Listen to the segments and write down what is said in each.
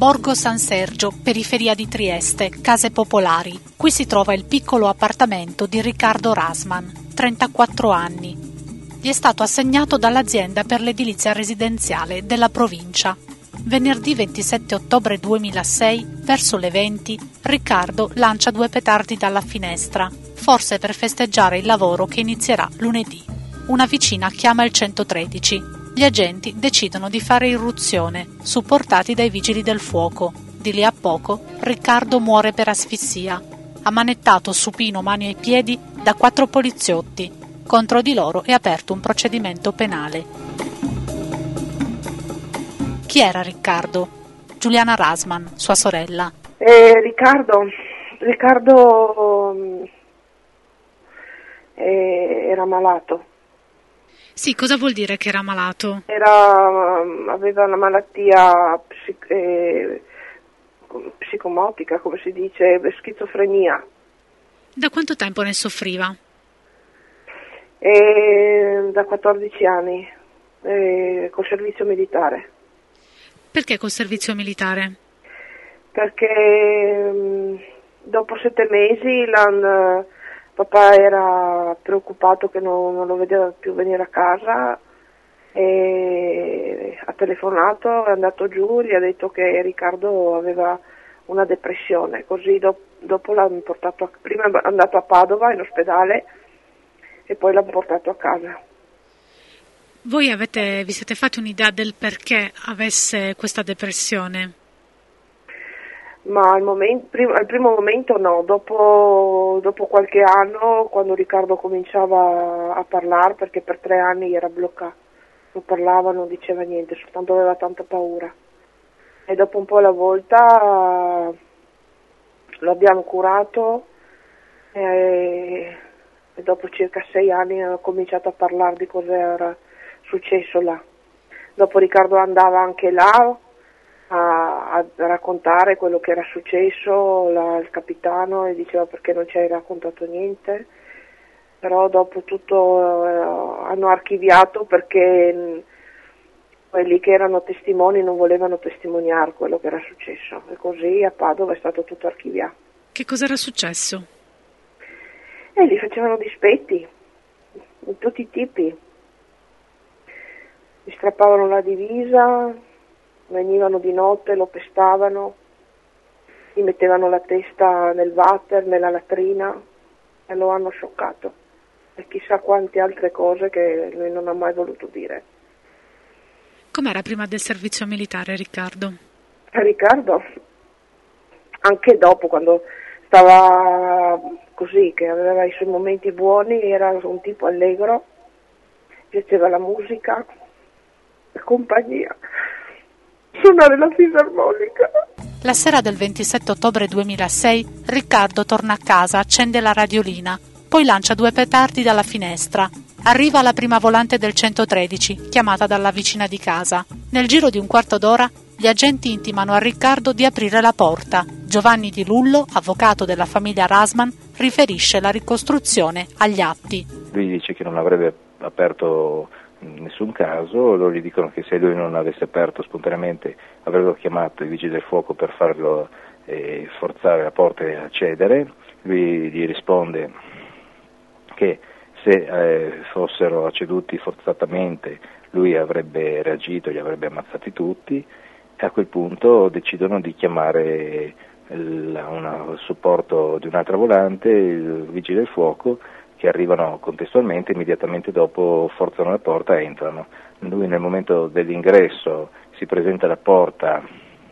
Borgo San Sergio, periferia di Trieste, case popolari. Qui si trova il piccolo appartamento di Riccardo Rasman, 34 anni. Gli è stato assegnato dall'azienda per l'edilizia residenziale della provincia. Venerdì 27 ottobre 2006, verso le 20, Riccardo lancia 2 petardi dalla finestra, forse per festeggiare il lavoro che inizierà lunedì. Una vicina chiama il 113. Gli agenti decidono di fare irruzione, supportati dai vigili del fuoco. Di lì a poco, Riccardo muore per asfissia, ammanettato supino mani e piedi da 4 poliziotti. Contro di loro è aperto un procedimento penale. Chi era Riccardo? Giuliana Rasman, sua sorella. Riccardo era malato. Sì, cosa vuol dire che era malato? Aveva una malattia psicomotica, come si dice, schizofrenia. Da quanto tempo ne soffriva? Da 14 anni, col servizio militare. Perché col servizio militare? Perché dopo 7 mesi papà era preoccupato che non lo vedeva più venire a casa e ha telefonato, è andato giù, gli ha detto che Riccardo aveva una depressione, così dopo l'hanno portato, prima è andato a Padova in ospedale e poi l'hanno portato a casa. Voi vi siete fatti un'idea del perché avesse questa depressione? Ma al primo momento no, dopo qualche anno, quando Riccardo cominciava a parlare, perché per 3 anni era bloccato, non parlava, non diceva niente, soltanto aveva tanta paura. E dopo un po' alla volta lo abbiamo curato e dopo circa 6 anni ha cominciato a parlare di cosa era successo là. Dopo Riccardo andava anche là a raccontare quello che era successo al capitano e diceva perché non ci hai raccontato niente, però dopo tutto hanno archiviato perché quelli che erano testimoni non volevano testimoniare quello che era successo e così a Padova è stato tutto archiviato. Che cosa era successo? E gli facevano dispetti di tutti i tipi, gli strappavano la divisa, venivano di notte, lo pestavano, gli mettevano la testa nel water, nella latrina e lo hanno scioccato. E chissà quante altre cose che lui non ha mai voluto dire. Com'era prima del servizio militare, Riccardo? Riccardo, anche dopo, quando stava così, che aveva i suoi momenti buoni, era un tipo allegro, piaceva la musica, la compagnia, suonare la fisarmonica. La sera del 27 ottobre 2006, Riccardo torna a casa, accende la radiolina, poi lancia 2 petardi dalla finestra. Arriva la prima volante del 113, chiamata dalla vicina di casa. Nel giro di un quarto d'ora, gli agenti intimano a Riccardo di aprire la porta. Giovanni Di Lullo, avvocato della famiglia Rasman, riferisce la ricostruzione agli atti. Lui dice che non avrebbe aperto nessun caso, loro gli dicono che se lui non avesse aperto spontaneamente avrebbero chiamato i vigili del fuoco per farlo forzare la porta e accedere. Lui gli risponde che se fossero acceduti forzatamente lui avrebbe reagito, li avrebbe ammazzati tutti e a quel punto decidono di chiamare il supporto di un'altra volante, il vigile del fuoco, che arrivano contestualmente, immediatamente dopo forzano la porta e entrano. Lui nel momento dell'ingresso si presenta alla porta,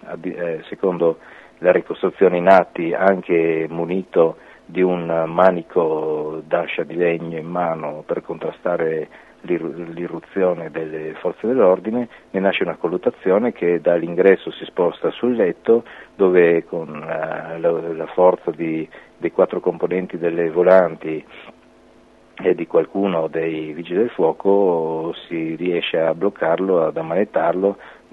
secondo la ricostruzione in atti, anche munito di un manico d'ascia di legno in mano per contrastare l'irruzione delle forze dell'ordine. Ne nasce una colluttazione che dall'ingresso si sposta sul letto, dove con la forza dei 4 componenti delle volanti e di qualcuno dei vigili del fuoco si riesce a bloccarlo, ad ammanettarlo,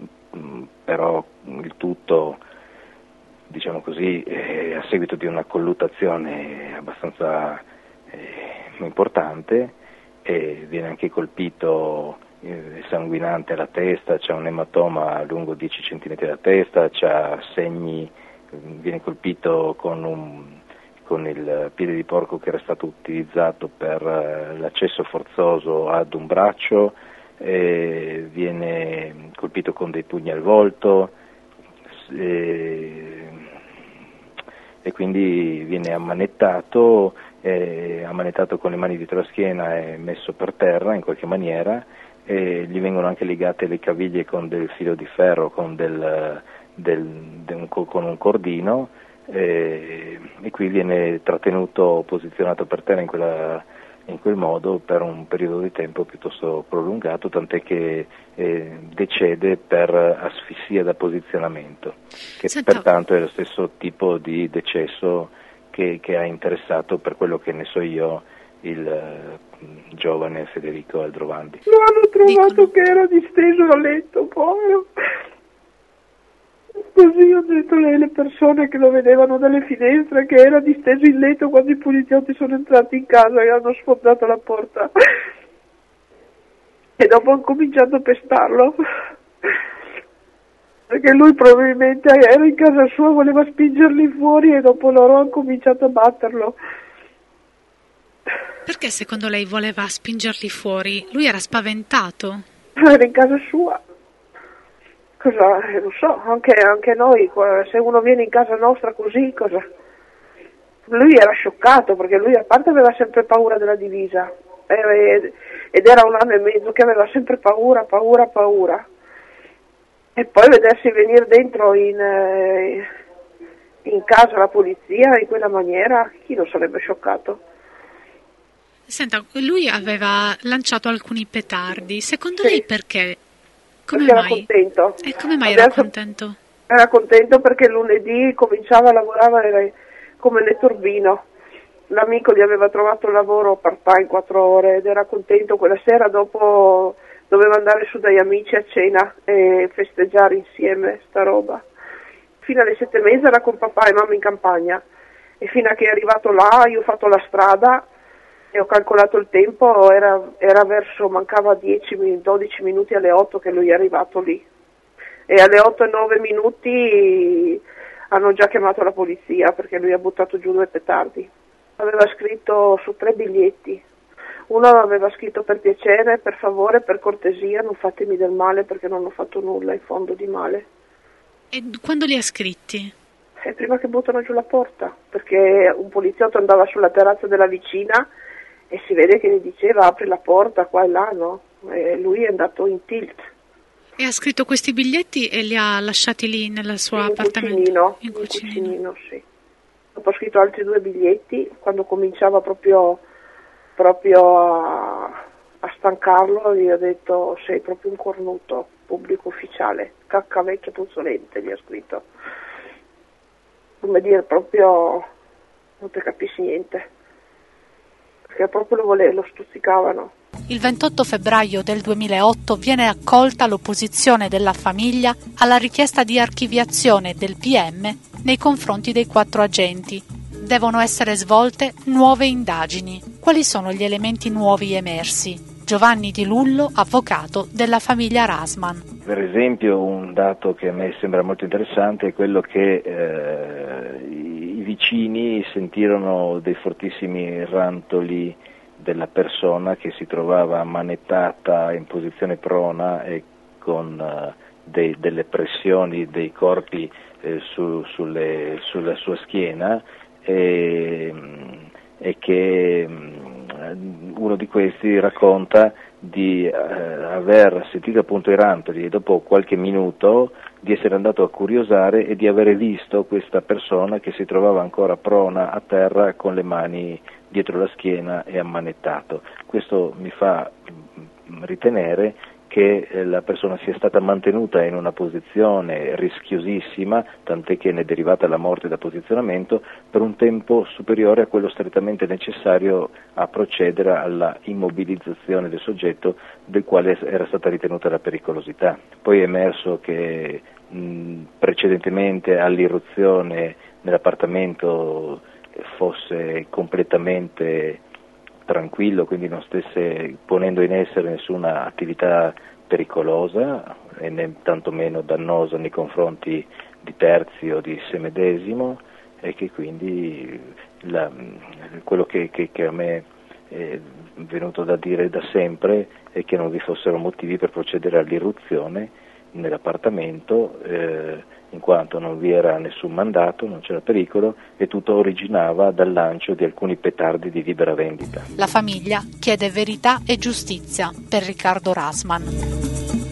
però il tutto, diciamo così, a seguito di una colluttazione abbastanza importante, e viene anche colpito è sanguinante alla testa, c'ha un ematoma lungo 10 cm alla testa, c'ha segni, viene colpito con il piede di porco che era stato utilizzato per l'accesso forzoso ad un braccio, viene colpito con dei pugni al volto e quindi viene ammanettato con le mani dietro la schiena e messo per terra in qualche maniera, e gli vengono anche legate le caviglie con del filo di ferro, con con un cordino, e qui viene trattenuto, posizionato per terra in quel modo per un periodo di tempo piuttosto prolungato, tant'è che decede per asfissia da posizionamento, che pertanto è lo stesso tipo di decesso che ha interessato, per quello che ne so io, il giovane Federico Aldrovandi. Lo hanno trovato che era disteso a letto, povero. Così ho detto alle persone che lo vedevano dalle finestre che era disteso in letto quando i poliziotti sono entrati in casa e hanno sfondato la porta. E dopo hanno cominciato a pestarlo, perché lui probabilmente era in casa sua, voleva spingerli fuori e dopo loro hanno cominciato a batterlo. Perché secondo lei voleva spingerli fuori? Lui era spaventato? Era in casa sua. Cosa? Non so, anche noi, se uno viene in casa nostra così, cosa? Lui era scioccato, perché lui a parte aveva sempre paura della divisa, ed era 1 anno e mezzo che aveva sempre paura. E poi vedersi venire dentro in casa la polizia in quella maniera, chi non sarebbe scioccato? Senta, lui aveva lanciato alcuni petardi, secondo Sì. lei perché? Come Perché mai? era contento. E come mai era contento? Era contento perché lunedì cominciava a lavorare come netturbino. L'amico gli aveva trovato un lavoro part-time 4 ore ed era contento. Quella sera dopo doveva andare su dagli amici a cena e festeggiare insieme sta roba. Fino alle 7:30 era con papà e mamma in campagna, e fino a che è arrivato là io ho fatto la strada e ho calcolato il tempo, era verso, mancava 12 minuti alle 8 che lui è arrivato lì, e alle 8:09 hanno già chiamato la polizia perché lui ha buttato giù 2 petardi. Aveva scritto su 3 biglietti, uno aveva scritto: per piacere, per favore, per cortesia, non fatemi del male perché non ho fatto nulla in fondo di male. E quando li ha scritti? Prima che buttano giù la porta, perché un poliziotto andava sulla terrazza della vicina e si vede che gli diceva: apri la porta qua e là, no? E lui è andato in tilt. E ha scritto questi biglietti e li ha lasciati lì nel suo appartamento? In cucinino, sì. Dopo ho scritto altri 2 biglietti, quando cominciava proprio a stancarlo, gli ho detto: sei proprio un cornuto, pubblico ufficiale, cacca vecchia puzzolente, gli ho scritto. Come dire, proprio non te capisci niente, perché proprio lo stuzzicavano. Il 28 febbraio del 2008 viene accolta l'opposizione della famiglia alla richiesta di archiviazione del PM nei confronti dei 4 agenti. Devono essere svolte nuove indagini. Quali sono gli elementi nuovi emersi? Giovanni Di Lullo, avvocato della famiglia Rasman. Per esempio, un dato che a me sembra molto interessante è quello che i vicini sentirono dei fortissimi rantoli della persona che si trovava ammanettata in posizione prona e con delle pressioni dei corpi sulla sua schiena, e che uno di questi racconta di aver sentito appunto i rantoli e dopo qualche minuto di essere andato a curiosare e di avere visto questa persona che si trovava ancora prona a terra con le mani dietro la schiena e ammanettato. Questo mi fa ritenere che la persona sia stata mantenuta in una posizione rischiosissima, tant'è che ne è derivata la morte da posizionamento, per un tempo superiore a quello strettamente necessario a procedere alla immobilizzazione del soggetto, del quale era stata ritenuta la pericolosità. Poi è emerso che precedentemente all'irruzione nell'appartamento fosse completamente tranquillo, quindi non stesse ponendo in essere nessuna attività pericolosa e né tantomeno dannosa nei confronti di terzi o di se medesimo, e che quindi quello che a me è venuto da dire da sempre è che non vi fossero motivi per procedere all'irruzione nell'appartamento, in quanto non vi era nessun mandato, non c'era pericolo e tutto originava dal lancio di alcuni petardi di libera vendita. La famiglia chiede verità e giustizia per Riccardo Rasman.